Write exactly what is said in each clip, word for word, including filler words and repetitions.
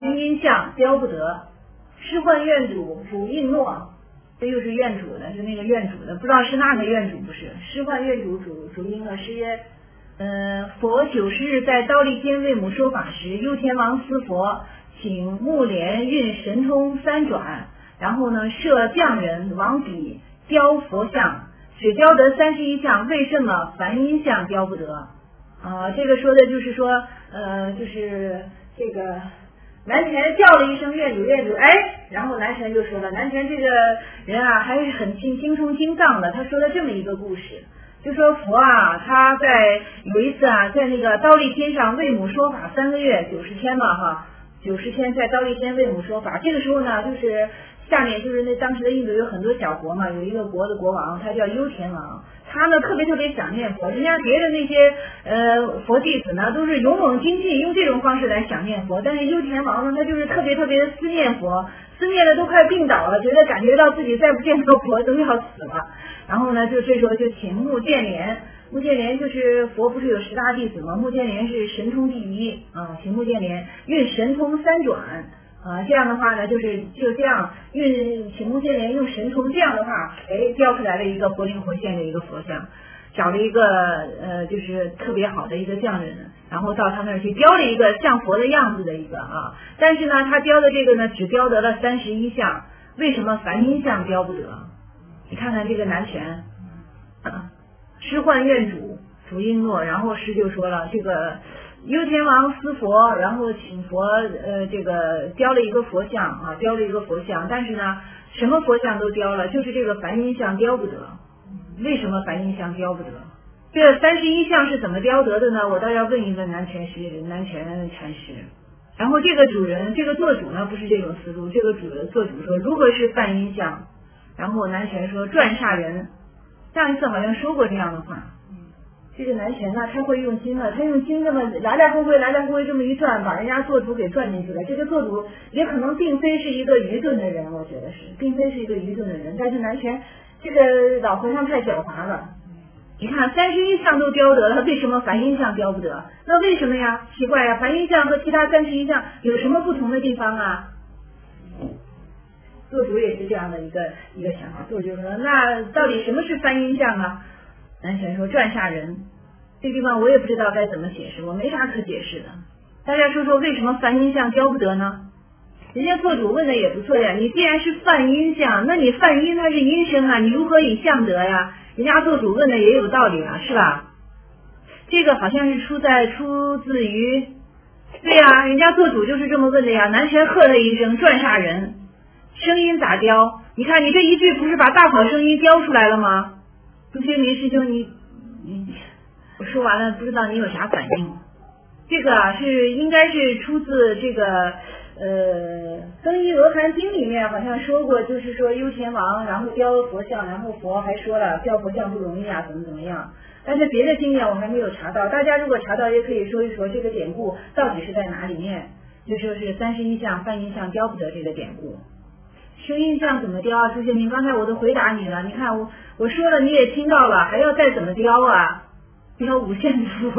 音相雕不得，仕宦院主主应诺，这又是院主的，是那个院主的，不知道是那个院主不是？仕宦院主主主应诺是曰，呃，佛九十日在忉利天为母说法时，幽天王司佛请木莲运神通三转，然后呢设匠人往彼雕佛像，只雕得三十一相，为什么梵音相雕不得？啊、呃，这个说的就是说，呃，就是这个南拳叫了一声院主院主，哎，然后南拳就说了，南拳这个人啊还是很精精通经藏的，他说了这么一个故事。就说佛啊，他在有一次啊，在那个忉利天上为母说法三个月，九十天嘛哈，九十天在忉利天为母说法。这个时候呢，就是下面就是那当时的印度有很多小国嘛，有一个国的国王，他叫幽田王，他呢特别特别想念佛，人家别的那些呃佛弟子呢都是勇猛精进，用这种方式来想念佛，但是幽田王呢，他就是特别特别的思念佛，思念的都快病倒了，觉得感觉到自己再不见到佛都要死了。然后呢，就这时候就请目犍连，目犍连就是佛不是有十大弟子吗？目犍连是神通第一啊，请目犍连运神通三转啊，这样的话呢，就是就这样运请目犍连用神通，这样的话，哎，雕出来了一个活灵活现的一个佛像，找了一个呃，就是特别好的一个匠人，然后到他那儿去雕了一个像佛的样子的一个啊，但是呢，他雕的这个呢，只雕得了三十一相，为什么梵音相雕不得？你看看这个南拳，仕宦院主主应诺，然后师就说了，这个幽天王司佛，然后请佛呃这个雕了一个佛像啊，雕了一个佛像，但是呢，什么佛像都雕了，就是这个梵音像雕不得。为什么梵音像雕不得？这三十一相是怎么雕得的呢？我倒要问一问南拳师南拳禅师。然后这个主人，这个做主呢不是这种思路，这个主人做主说如何是梵音像？然后南拳说转煞人，上一次好像说过这样的话。这个南拳呢，他会用心了，他用心这么来来回回来来回回这么一转，把人家做主给转进去了。这个做主也可能并非是一个愚钝的人，我觉得是，并非是一个愚钝的人，但是南拳这个老和尚太狡猾了。你看三十一相都雕得了，为什么梵音相雕不得？那为什么呀？奇怪呀，梵音相和其他三十一相有什么不同的地方啊？做主也是这样的一个一个想法，做主说那到底什么是梵音相啊？南拳说转煞人，这地方我也不知道该怎么解释，我没啥可解释的。大家说说为什么梵音相雕不得呢？人家做主问的也不错呀，你既然是梵音相，那你梵音它是音声啊，你如何以相得呀？人家做主问的也有道理啊，是吧？这个好像是出在出自于，对呀，人家做主就是这么问的呀。南拳喝了一声，转煞人，声音咋雕？你看你这一句不是把大好声音雕出来了吗？朱学民师兄，你你我说完了，不知道你有啥反应？这个啊是应该是出自这个呃《增一罗汉经》里面好像说过，就是说幽田王然后雕佛像，然后佛还说了雕佛像不容易啊，怎么怎么样。但是别的经验我还没有查到，大家如果查到也可以说一说这个典故到底是在哪里面，就说是三十一相梵音相雕不得这个典故。声音像怎么雕啊？朱学民，刚才我都回答你了，你看我我说了你也听到了，还要再怎么雕啊？雕五线谱，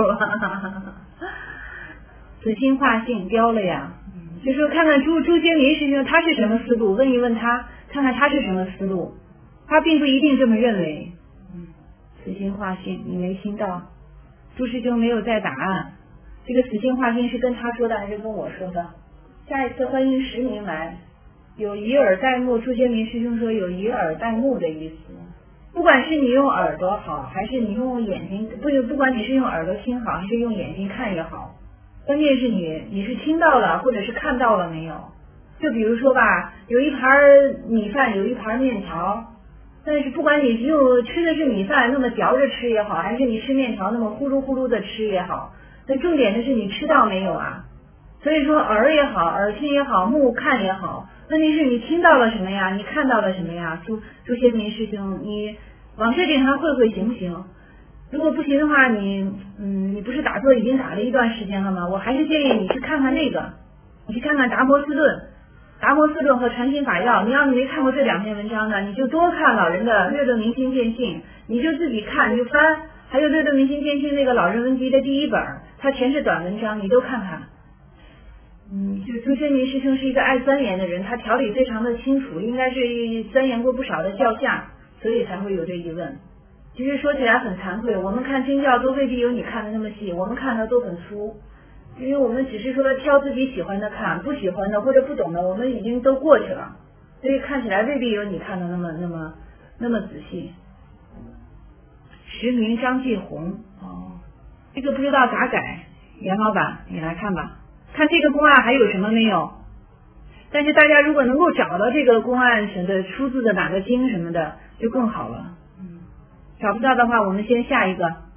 此心化性雕了呀。就说看看朱朱学民师兄他是什么思路，问一问他，看看他是什么思路，他并不一定这么认为。此心化性，你没听到？朱师兄没有在答案。这个此心化性是跟他说的还是跟我说的？下一次欢迎实名来。有以耳代目，朱学民师兄说有以耳代目的意思。不管是你用耳朵好，还是你用眼睛，不不管你是用耳朵听好，还是用眼睛看也好，关键是你你是听到了或者是看到了没有。就比如说吧，有一盘米饭，有一盘面条，但是不管你用吃的是米饭那么嚼着吃也好，还是你吃面条那么呼噜呼噜的吃也好，那重点的是你吃到没有啊。所以说耳也好，耳听也好，目看也好，问题是你听到了什么呀？你看到了什么呀？朱朱学民师兄，你往这点上会会行不行？如果不行的话，你嗯，你不是打坐已经打了一段时间了吗？我还是建议你去看看那个，你去看看达摩斯论、达摩斯论和传心法要。你要是没看过这两篇文章呢，你就多看老人的《略顿明心见性》，你就自己看，你就翻。还有《略顿明心见性》那个老人文集的第一本，它全是短文章，你都看看。 嗯，就朱先明师兄是一个爱钻研的人，他条理非常的清楚，应该是钻研过不少的教下，所以才会有这疑问。其实说起来很惭愧，我们看经教都未必有你看的那么细，我们看的都很粗，因为我们只是说挑自己喜欢的看，不喜欢的或者不懂的，我们已经都过去了，所以看起来未必有你看的那么那么那么仔细。实名张继红，哦，这个不知道咋改，严老板你来看吧，看这个公案还有什么没有？但是大家如果能够找到这个公案的出自的哪个经什么的，就更好了。嗯，找不到的话，我们先下一个。